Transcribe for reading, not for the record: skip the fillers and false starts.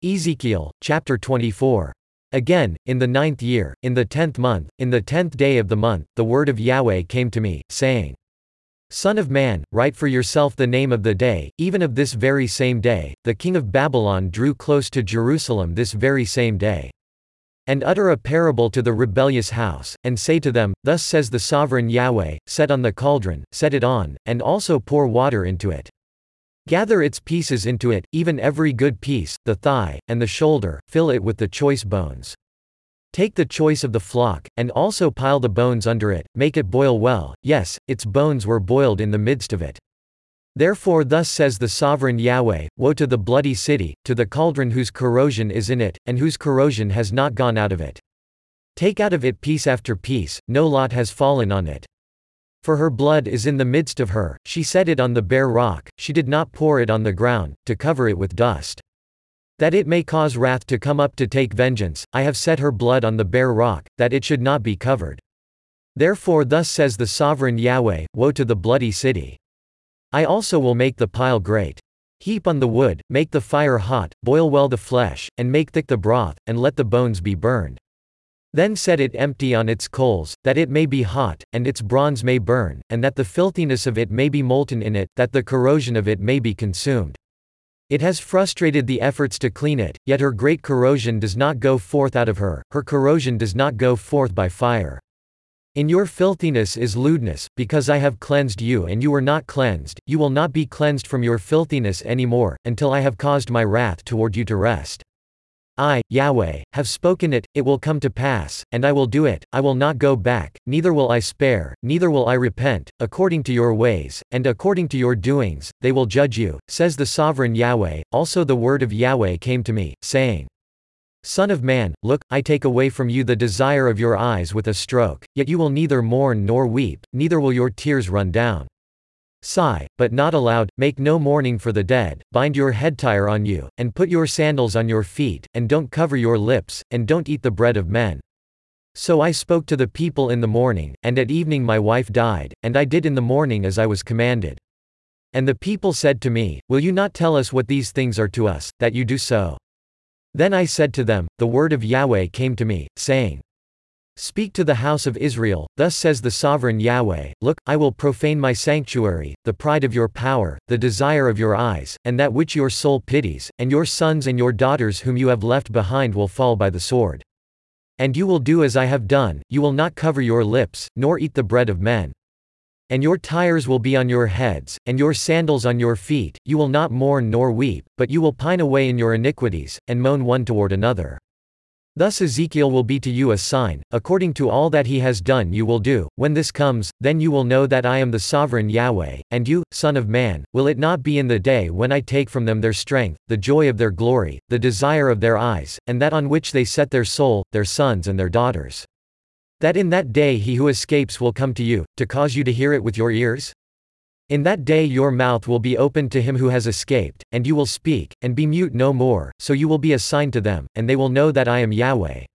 Ezekiel, chapter 24. Again, in the 9th year, in the 10th month, in the 10th day of the month, the word of Yahweh came to me, saying, Son of man, write for yourself the name of the day, even of this very same day, the king of Babylon drew close to Jerusalem this very same day. And utter a parable to the rebellious house, and say to them, Thus says the sovereign Yahweh, set on the cauldron, set it on, and also pour water into it. Gather its pieces into it, even every good piece, the thigh, and the shoulder, fill it with the choice bones. Take the choice of the flock, and also pile the bones under it, make it boil well, yes, its bones were boiled in the midst of it. Therefore thus says the sovereign Yahweh, Woe to the bloody city, to the cauldron whose corrosion is in it, and whose corrosion has not gone out of it. Take out of it piece after piece, no lot has fallen on it. For her blood is in the midst of her, she set it on the bare rock, she did not pour it on the ground, to cover it with dust. That it may cause wrath to come up to take vengeance, I have set her blood on the bare rock, that it should not be covered. Therefore thus says the sovereign Yahweh, Woe to the bloody city. I also will make the pile great. Heap on the wood, make the fire hot, boil well the flesh, and make thick the broth, and let the bones be burned. Then set it empty on its coals, that it may be hot, and its bronze may burn, and that the filthiness of it may be molten in it, that the corrosion of it may be consumed. It has frustrated the efforts to clean it, yet her great corrosion does not go forth out of her, her corrosion does not go forth by fire. In your filthiness is lewdness, because I have cleansed you and you were not cleansed, you will not be cleansed from your filthiness any more, until I have caused my wrath toward you to rest. I, Yahweh, have spoken it, it will come to pass, and I will do it, I will not go back, neither will I spare, neither will I repent, according to your ways, and according to your doings, they will judge you, says the sovereign Yahweh. Also the word of Yahweh came to me, saying, Son of man, look, I take away from you the desire of your eyes with a stroke, yet you will neither mourn nor weep, neither will your tears run down. Sigh, but not aloud, make no mourning for the dead, bind your headtire on you, and put your sandals on your feet, and don't cover your lips, and don't eat the bread of men. So I spoke to the people in the morning, and at evening my wife died, and I did in the morning as I was commanded. And the people said to me, Will you not tell us what these things are to us, that you do so? Then I said to them, The word of Yahweh came to me, saying, Speak to the house of Israel, thus says the sovereign Yahweh, Look, I will profane my sanctuary, the pride of your power, the desire of your eyes, and that which your soul pities, and your sons and your daughters whom you have left behind will fall by the sword. And you will do as I have done, you will not cover your lips, nor eat the bread of men. And your tires will be on your heads, and your sandals on your feet, you will not mourn nor weep, but you will pine away in your iniquities, and moan one toward another. Thus Ezekiel will be to you a sign, according to all that he has done you will do. When this comes, then you will know that I am the sovereign Yahweh, and you, son of man, will it not be in the day when I take from them their strength, the joy of their glory, the desire of their eyes, and that on which they set their soul, their sons and their daughters? That in that day he who escapes will come to you, to cause you to hear it with your ears? In that day your mouth will be opened to him who has escaped, and you will speak, and be mute no more, so you will be a sign to them, and they will know that I am Yahweh.